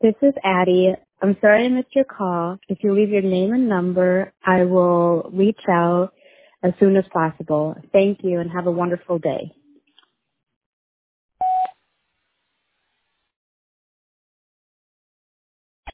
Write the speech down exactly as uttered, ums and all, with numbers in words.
This is Addie. I'm sorry I missed your call. If you leave your name and number, I will reach out as soon as possible. Thank you and have a wonderful day.